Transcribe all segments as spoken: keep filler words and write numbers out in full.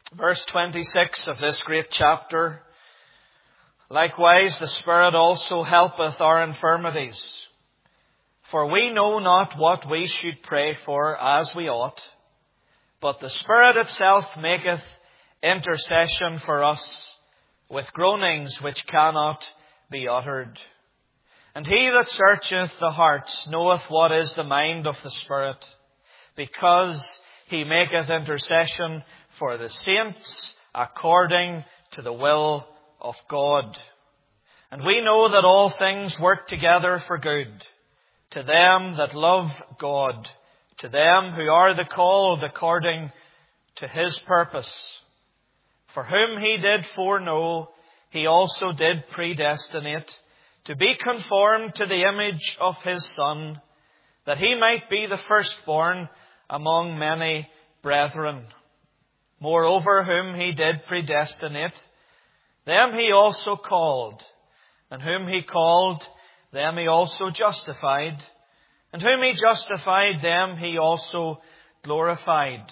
Verse twenty-six of this great chapter. Likewise, the Spirit also helpeth our infirmities. For we know not what we should pray for as we ought, but the Spirit itself maketh intercession for us with groanings which cannot be uttered. And he that searcheth the hearts knoweth what is the mind of the Spirit, because he maketh intercession for the saints according to the will of God. And we know that all things work together for good, to them that love God, to them who are the called according to his purpose. For whom he did foreknow, he also did predestinate, to be conformed to the image of his Son, that he might be the firstborn among many brethren. Moreover, whom he did predestinate, them he also called. And whom he called, them he also justified. And whom he justified, them he also glorified.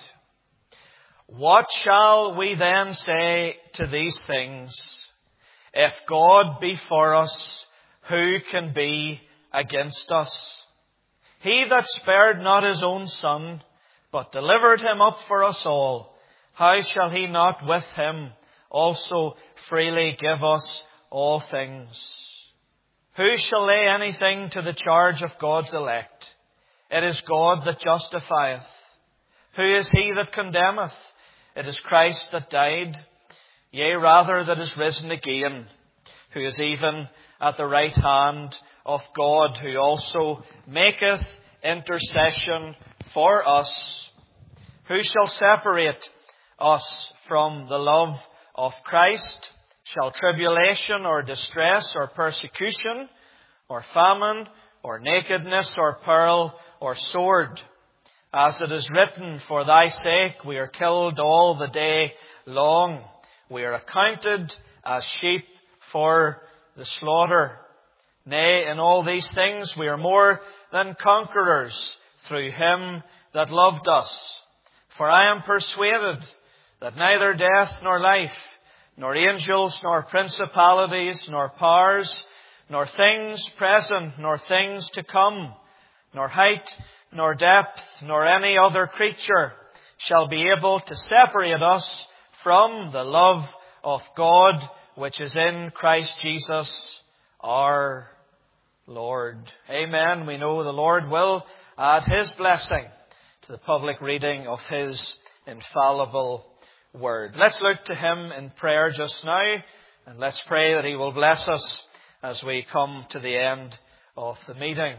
What shall we then say to these things? If God be for us, who can be against us? He that spared not his own Son, but delivered him up for us all, how shall he not with him also freely give us all things? Who shall lay anything to the charge of God's elect? It is God that justifieth. Who is he that condemneth? It is Christ that died, yea, rather that is risen again, who is even at the right hand of God, who also maketh intercession for us. Who shall separate us from the love of Christ? Shall tribulation or distress or persecution or famine or nakedness or peril or sword? As it is written, for thy sake we are killed all the day long. We are accounted as sheep for the slaughter. Nay, in all these things we are more than conquerors through him that loved us. For I am persuaded that neither death nor life, nor angels, nor principalities, nor powers, nor things present, nor things to come, nor height, nor depth, nor any other creature shall be able to separate us from the love of God, which is in Christ Jesus our Lord. Amen. We know the Lord will add his blessing to the public reading of his infallible word. Let's look to him in prayer just now, and let's pray that he will bless us as we come to the end of the meeting.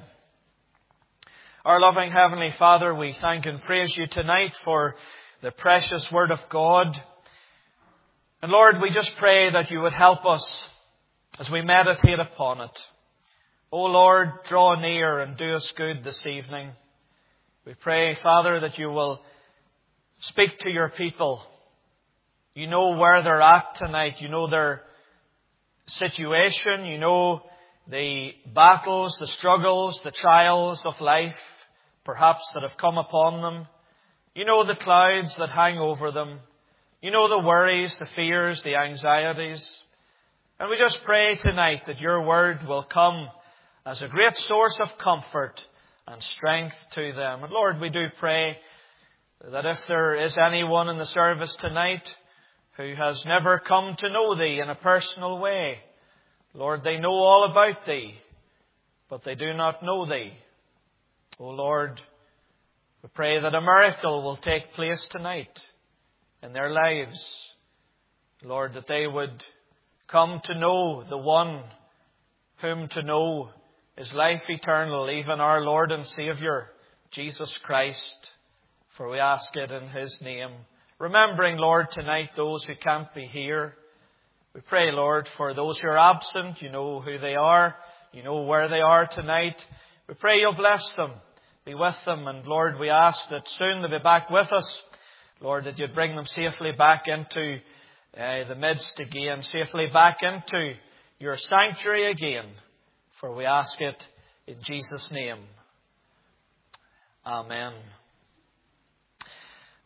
Our loving Heavenly Father, we thank and praise you tonight for the precious word of God. And Lord, we just pray that you would help us as we meditate upon it. O Lord, draw near and do us good this evening. We pray, Father, that you will speak to your people. You know where they're at tonight. You know their situation. You know the battles, the struggles, the trials of life, perhaps that have come upon them. You know the clouds that hang over them. You know the worries, the fears, the anxieties. And we just pray tonight that your word will come as a great source of comfort and strength to them. And Lord, we do pray that if there is anyone in the service tonight who has never come to know thee in a personal way, Lord, they know all about thee, but they do not know thee. O Lord, we pray that a miracle will take place tonight in their lives. Lord, that they would come to know the one whom to know is life eternal, even our Lord and Saviour, Jesus Christ. For we ask it in his name. Remembering, Lord, tonight those who can't be here. We pray, Lord, for those who are absent. You know who they are. You know where they are tonight. We pray you'll bless them. Be with them. And Lord, we ask that soon they'll be back with us. Lord, that you'd bring them safely back into uh, the midst again. Safely back into your sanctuary again. For we ask it in Jesus' name. Amen.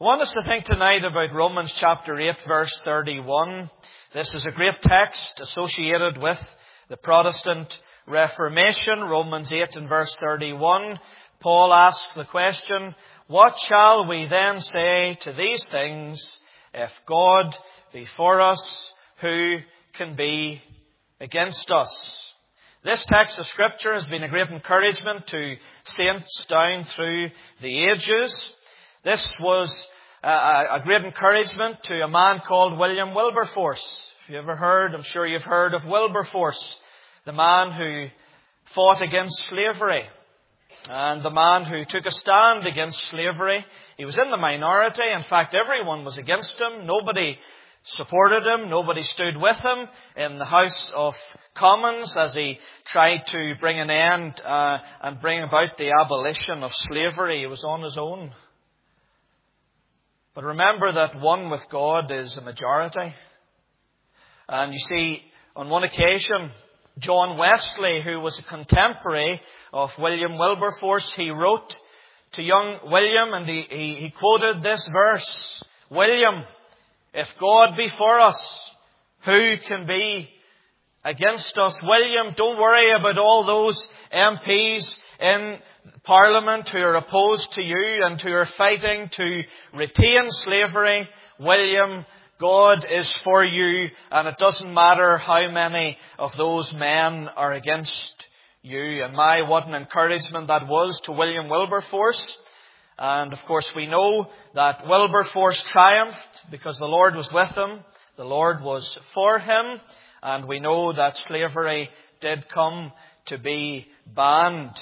I want us to think tonight about Romans chapter eight, verse thirty-one. This is a great text associated with the Protestant Reformation. Romans eight and verse thirty-one. Paul asks the question, "What shall we then say to these things? If God be for us, who can be against us?" This text of Scripture has been a great encouragement to saints down through the ages. This was a, a great encouragement to a man called William Wilberforce. If you ever heard, I'm sure you've heard of Wilberforce, the man who fought against slavery and the man who took a stand against slavery. He was in the minority. In fact, everyone was against him. Nobody supported him. Nobody stood with him in the House of Commons as he tried to bring an end uh, and bring about the abolition of slavery. He was on his own. But remember that one with God is a majority. And you see, on one occasion, John Wesley, who was a contemporary of William Wilberforce, he wrote to young William and he, he, he quoted this verse, "William, if God be for us, who can be against us?" William, don't worry about all those M Ps in Parliament who are opposed to you and who are fighting to retain slavery. William, God is for you, and it doesn't matter how many of those men are against you. And my, what an encouragement that was to William Wilberforce. And of course we know that Wilberforce triumphed because the Lord was with him. The Lord was for him. And we know that slavery did come to be banned.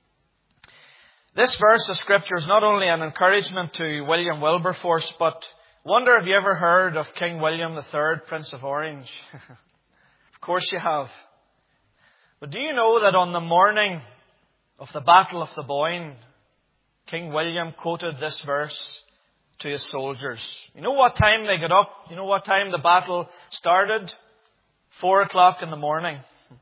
This verse of Scripture is not only an encouragement to William Wilberforce, but wonder have you ever heard of King William the Third, Prince of Orange? Of course you have. But do you know that on the morning of the Battle of the Boyne, King William quoted this verse to his soldiers? You know what time they got up? You know what time the battle started? Four o'clock in the morning.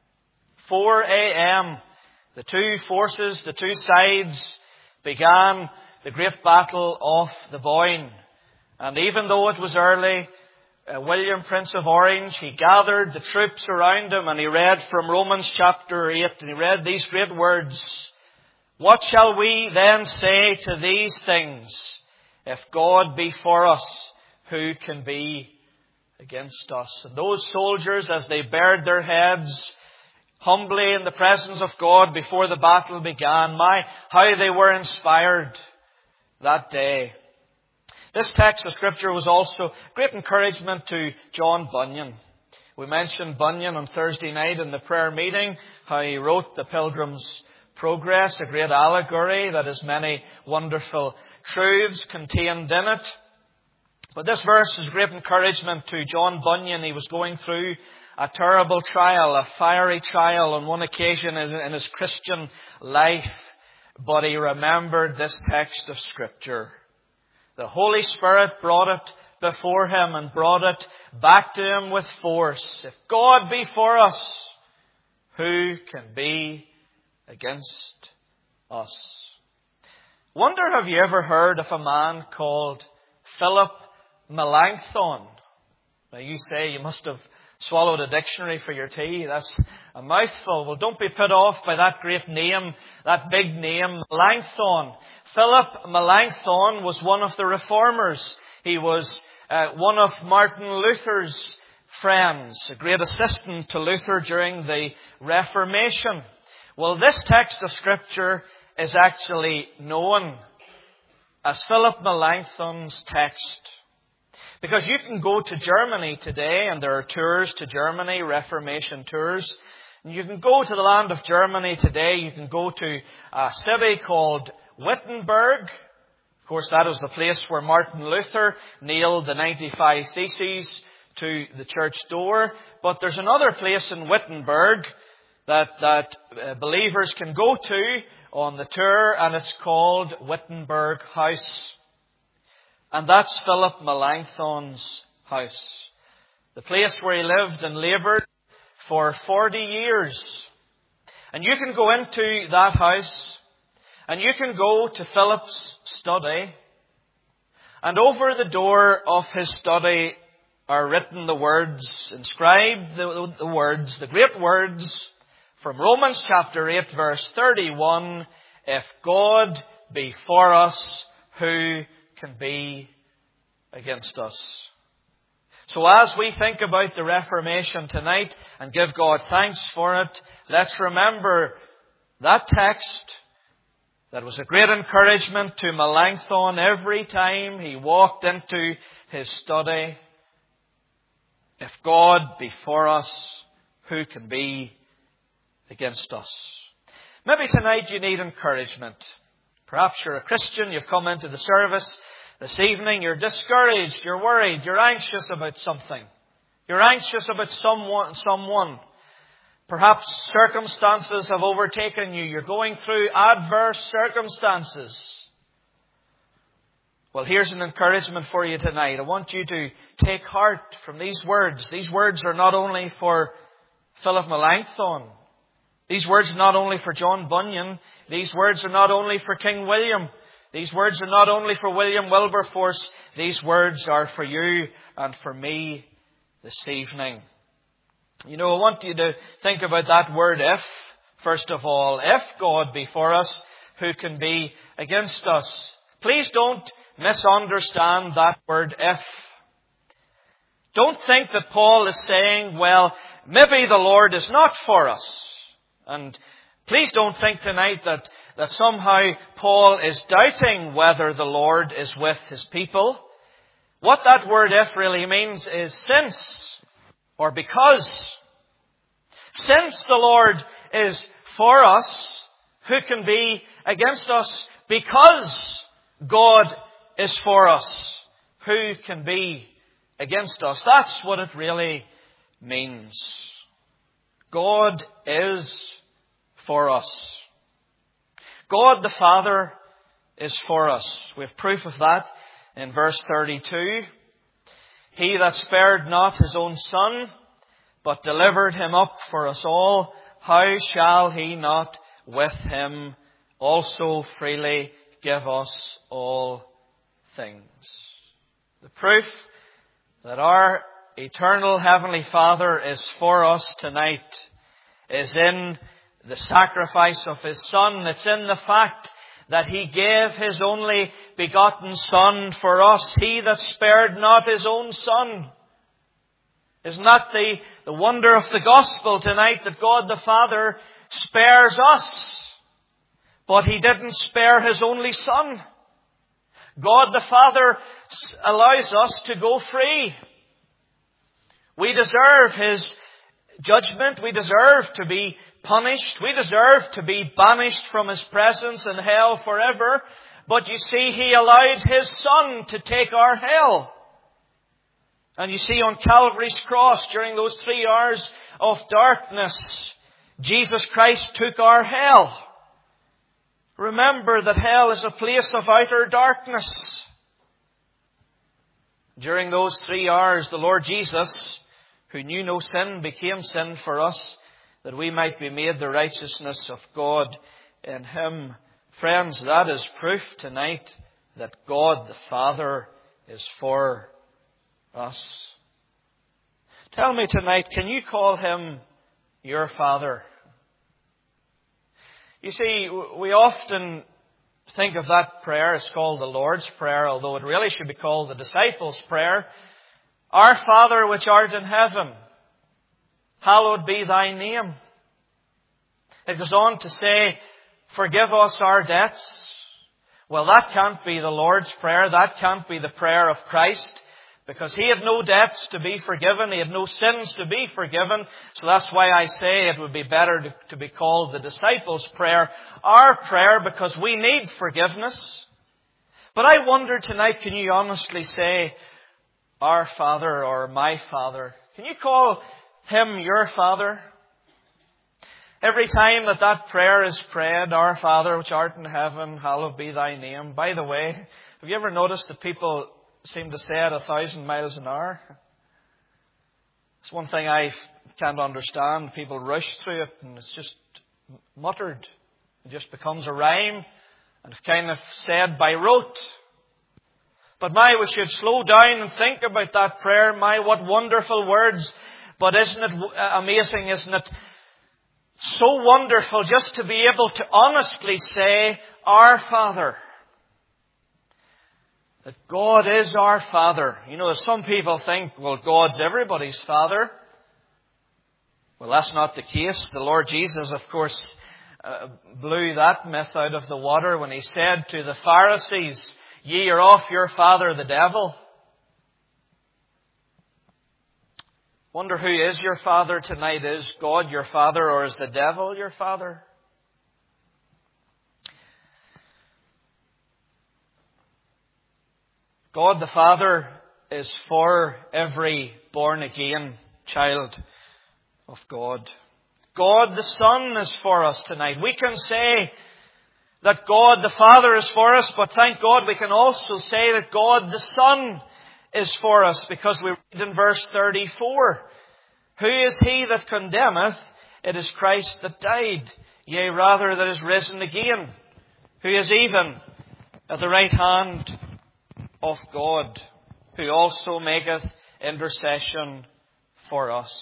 Four a.m. The two forces, the two sides began the great battle of the Boyne. And even though it was early, uh, William, Prince of Orange, he gathered the troops around him and he read from Romans chapter eight and he read these great words. "What shall we then say to these things? If God be for us, who can be against us?" And those soldiers, as they bared their heads humbly in the presence of God before the battle began, my, how they were inspired that day. This text of Scripture was also great encouragement to John Bunyan. We mentioned Bunyan on Thursday night in the prayer meeting, how he wrote the Pilgrim's Progress, a great allegory that has many wonderful truths contained in it. But this verse is great encouragement to John Bunyan. He was going through a terrible trial, a fiery trial on one occasion in his Christian life. But he remembered this text of Scripture. The Holy Spirit brought it before him and brought it back to him with force. If God be for us, who can be against us? Wonder, have you ever heard of a man called Philip Melanchthon? Now you say you must have swallowed a dictionary for your tea. That's a mouthful. Well, don't be put off by that great name, that big name, Melanchthon. Philip Melanchthon was one of the reformers. He was uh, one of Martin Luther's friends, a great assistant to Luther during the Reformation. Well, this text of Scripture is actually known as Philip Melanchthon's text. Because you can go to Germany today, and there are tours to Germany, Reformation tours. And you can go to the land of Germany today. You can go to a city called Wittenberg. Of course, that is the place where Martin Luther nailed the ninety-five Theses to the church door. But there's another place in Wittenberg that, that uh, believers can go to on the tour, and it's called Wittenberg House. And that's Philip Melanchthon's house. The place where he lived and laboured for forty years. And you can go into that house and you can go to Philip's study And over the door of his study are written the words, inscribed the, the words, the great words from Romans chapter eight verse thirty-one, if God be for us, who can be against us? So as we think about the Reformation tonight and give God thanks for it, let's remember that text that was a great encouragement to Melanchthon every time he walked into his study. If God be for us, who can be against us? Maybe tonight you need encouragement. Perhaps you're a Christian, you've come into the service this evening, you're discouraged, you're worried, you're anxious about something. You're anxious about someone, someone. Perhaps circumstances have overtaken you. You're going through adverse circumstances. Well, here's an encouragement for you tonight. I want you to take heart from these words. These words are not only for Philip Melanchthon. These words are not only for John Bunyan. These words are not only for King William. These words are not only for William Wilberforce. These words are for you and for me this evening. You know, I want you to think about that word if, first of all. If God be for us, who can be against us? Please don't misunderstand that word if. Don't think that Paul is saying, well, maybe the Lord is not for us. And please don't think tonight that, that somehow Paul is doubting whether the Lord is with his people. What that word if really means is since. Or because. Since the Lord is for us, who can be against us? Because God is for us, who can be against us? That's what it really means. God is for us. God the Father is for us. We have proof of that in verse thirty-two. He that spared not his own Son, but delivered him up for us all, how shall he not with him also freely give us all things? The proof that our eternal Heavenly Father is for us tonight is in the sacrifice of His Son. It's in the fact that He gave His only begotten Son for us. He that spared not His own Son. Isn't that the, the wonder of the gospel tonight, that God the Father spares us, but He didn't spare His only Son. God the Father allows us to go free. We deserve His judgment. We deserve to be punished. We deserve to be banished from His presence in hell forever. But you see, He allowed His Son to take our hell. And you see, on Calvary's cross, during those three hours of darkness, Jesus Christ took our hell. Remember that hell is a place of outer darkness. During those three hours, the Lord Jesus, who knew no sin, became sin for us, that we might be made the righteousness of God in Him. Friends, that is proof tonight that God the Father is for us. Tell me tonight, can you call Him your Father? You see, we often think of that prayer as called the Lord's Prayer, although it really should be called the Disciples' Prayer. Our Father which art in heaven, hallowed be Thy name. It goes on to say, forgive us our debts. Well, that can't be the Lord's Prayer. That can't be the prayer of Christ, because He had no debts to be forgiven. He had no sins to be forgiven. So that's why I say it would be better to, to be called the Disciples' Prayer, our prayer, because we need forgiveness. But I wonder tonight, can you honestly say, our Father or my Father? Can you call Him your Father? Every time that that prayer is prayed, our Father which art in heaven, hallowed be Thy name. By the way, have you ever noticed that people seem to say it a thousand miles an hour? It's one thing I can't understand. People rush through it and it's just muttered. It just becomes a rhyme and it's kind of said by rote. But my, we should slow down and think about that prayer. My, what wonderful words. But isn't it amazing, isn't it? So wonderful just to be able to honestly say, Our Father. That God is our Father. You know, some people think, well, God's everybody's Father. Well, that's not the case. The Lord Jesus, of course, uh, blew that myth out of the water when He said to the Pharisees, Ye are of your father the devil. Wonder who is your father tonight? Is God your father, or is the devil your father? God the Father is for every born-again child of God. God the Son is for us tonight. We can say that God the Father is for us, but thank God we can also say that God the Son is for us, because we read in verse thirty-four, Who is he that condemneth? It is Christ that died, yea, rather that is risen again, who is even at the right hand of God, who also maketh intercession for us.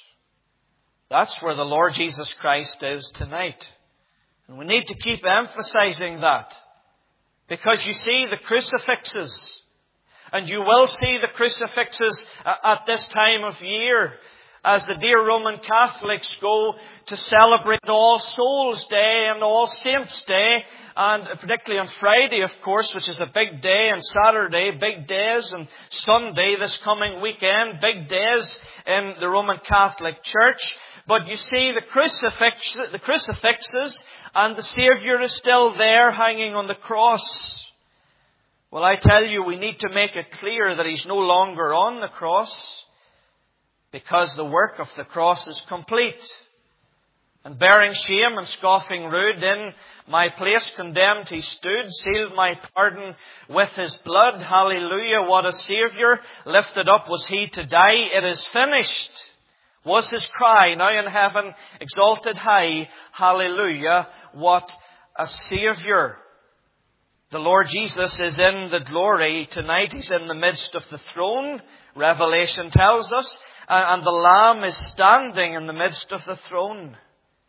That's where the Lord Jesus Christ is tonight. And we need to keep emphasizing that. Because you see the crucifixes, and you will see the crucifixes at this time of year, as the dear Roman Catholics go to celebrate All Souls Day and All Saints Day, and particularly on Friday, of course, which is a big day, and Saturday, big days, and Sunday, this coming weekend, big days in the Roman Catholic Church. But you see the crucifix, the crucifixes, and the Saviour is still there hanging on the cross. Well, I tell you, we need to make it clear that He's no longer on the cross, because the work of the cross is complete. And bearing shame and scoffing rude, in my place condemned He stood, sealed my pardon with His blood. Hallelujah, what a Saviour. Lifted up was He to die. It is finished was His cry, now in heaven, exalted high. Hallelujah, what a Saviour. The Lord Jesus is in the glory tonight. He's in the midst of the throne, Revelation tells us. And the Lamb is standing in the midst of the throne.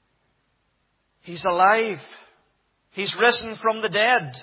He's alive. He's risen from the dead.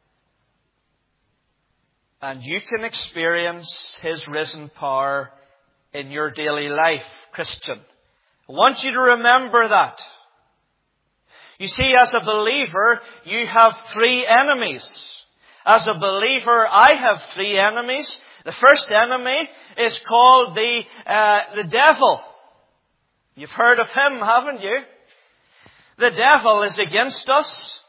And you can experience His risen power in your daily life, Christian. I want you to remember that. You see, as a believer, you have three enemies. As a believer, I have three enemies. The first enemy is called the uh, the devil. You've heard of him, haven't you? The devil is against us.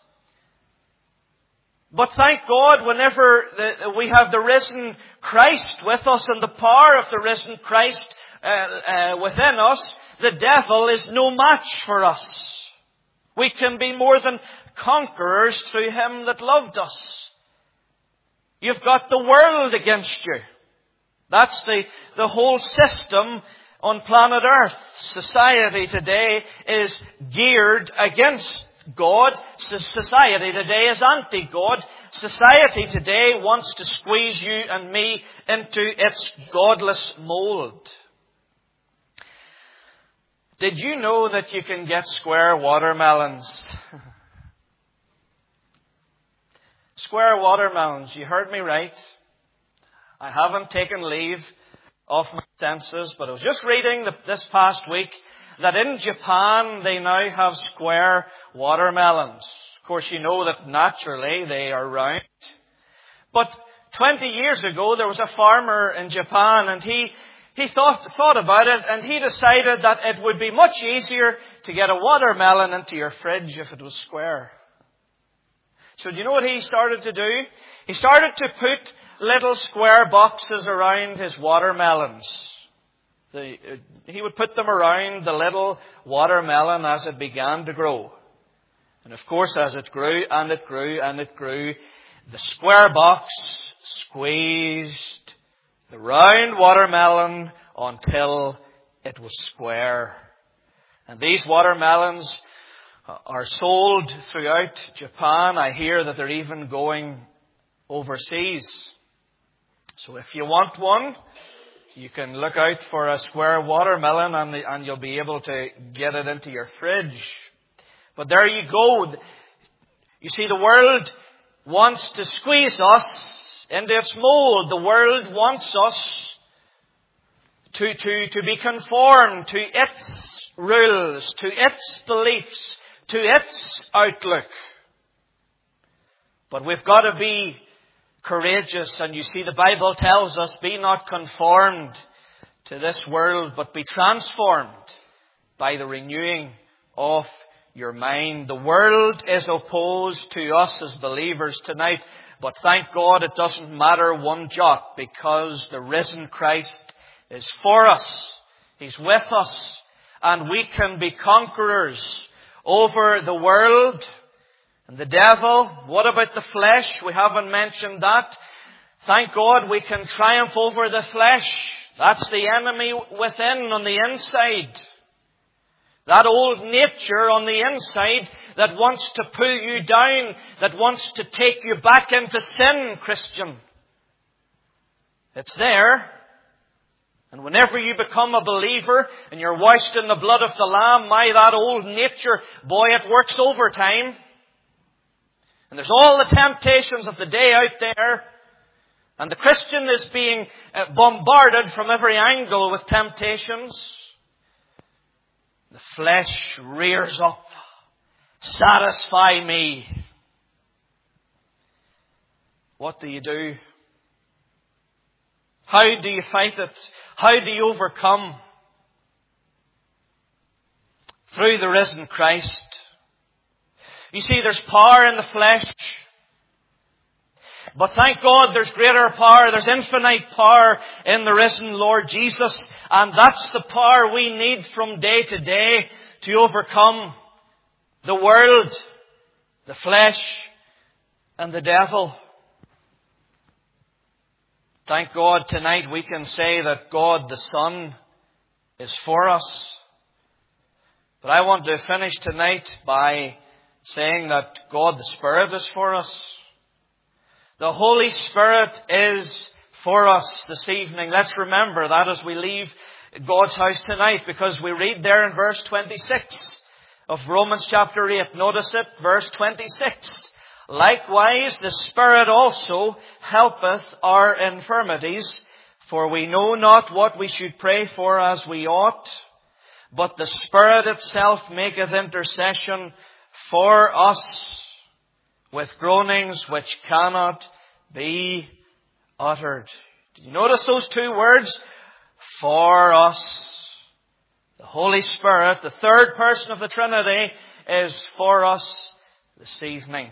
But thank God, whenever the, we have the risen Christ with us and the power of the risen Christ uh, uh, within us, the devil is no match for us. We can be more than conquerors through Him that loved us. You've got the world against you. That's the, the whole system on planet Earth. Society today is geared against God. Society today is anti-God. Society today wants to squeeze you and me into its godless mold. Did you know that you can get square watermelons? Square watermelons, you heard me right. I haven't taken leave of my senses, but I was just reading the, this past week that in Japan they now have square watermelons. Of course, you know that naturally they are round. But twenty years ago there was a farmer in Japan, and he he thought thought about it, and he decided that it would be much easier to get a watermelon into your fridge if it was square. So do you know what he started to do? He started to put little square boxes around his watermelons. The, uh, he would put them around the little watermelon as it began to grow. And of course, as it grew and it grew and it grew, the square box squeezed the round watermelon until it was square. And these watermelons are sold throughout Japan. I hear that they're even going overseas. So if you want one, you can look out for a square watermelon and, the, and you'll be able to get it into your fridge. But there you go. You see, the world wants to squeeze us into its mold. The world wants us to, to, to be conformed to its rules, to its beliefs, to its outlook. But we've got to be courageous. And you see, the Bible tells us, be not conformed to this world, but be transformed by the renewing of your mind. The world is opposed to us as believers tonight, but thank God it doesn't matter one jot, because the risen Christ is for us. He's with us, and we can be conquerors over the world and the devil. What about the flesh? We haven't mentioned that. Thank God we can triumph over the flesh. That's the enemy within, on the inside. That old nature on the inside that wants to pull you down, that wants to take you back into sin, Christian. It's there. And whenever you become a believer and you're washed in the blood of the Lamb, my, that old nature, boy, it works overtime. And there's all the temptations of the day out there. And the Christian is being bombarded from every angle with temptations. The flesh rears up. Satisfy me. What do you do? How do you fight it? How do you overcome? Through the risen Christ. You see, there's power in the flesh. But thank God there's greater power. There's infinite power in the risen Lord Jesus. And that's the power we need from day to day to overcome the world, the flesh, and the devil. Thank God tonight we can say that God the Son is for us. But I want to finish tonight by saying that God the Spirit is for us. The Holy Spirit is for us this evening. Let's remember that as we leave God's house tonight, because we read there in verse twenty-six of Romans chapter eight. Notice it, verse twenty-six. Likewise, the Spirit also helpeth our infirmities, for we know not what we should pray for as we ought, but the Spirit itself maketh intercession for us with groanings which cannot be uttered. Did you notice those two words? For us. The Holy Spirit, the third person of the Trinity, is for us this evening.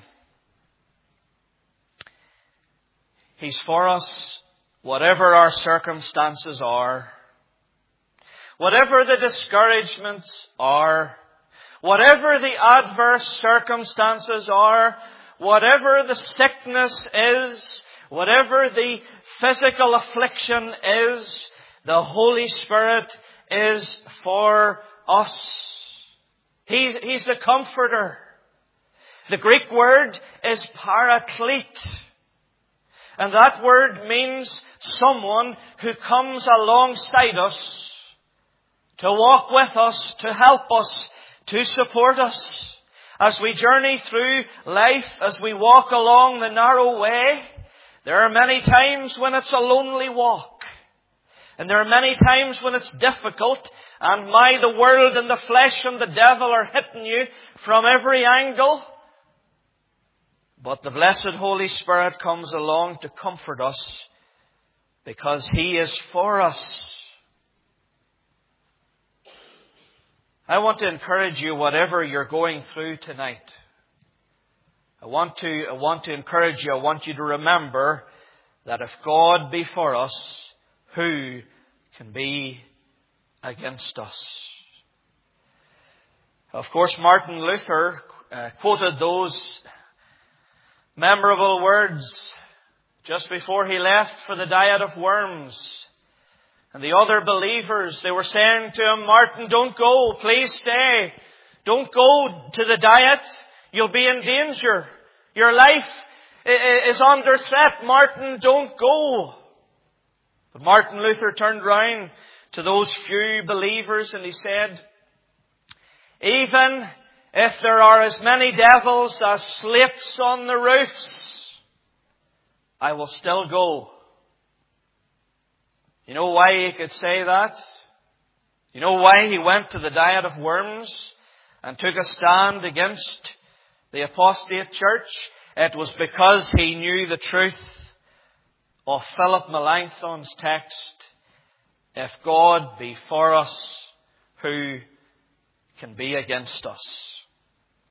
He's for us whatever our circumstances are. Whatever the discouragements are. Whatever the adverse circumstances are. Whatever the sickness is. Whatever the physical affliction is. The Holy Spirit is for us. He's, he's the Comforter. The Greek word is Paraclete. And that word means someone who comes alongside us to walk with us, to help us, to support us. As we journey through life, as we walk along the narrow way, there are many times when it's a lonely walk. And there are many times when it's difficult, and my, the world and the flesh and the devil are hitting you from every angle. But the blessed Holy Spirit comes along to comfort us because He is for us. I want to encourage you, whatever you're going through tonight. I want to, I want to encourage you, I want you to remember that if God be for us, who can be against us? Of course, Martin Luther uh, quoted those memorable words just before he left for the Diet of Worms. And the other believers, they were saying to him, Martin, don't go, please stay. Don't go to the Diet. You'll be in danger. Your life is under threat. Martin, don't go. But Martin Luther turned round to those few believers and he said, even if there are as many devils as slates on the roofs, I will still go. You know why he could say that? You know why he went to the Diet of Worms and took a stand against the apostate church? It was because he knew the truth of Philip Melanchthon's text. If God be for us, who can be against us?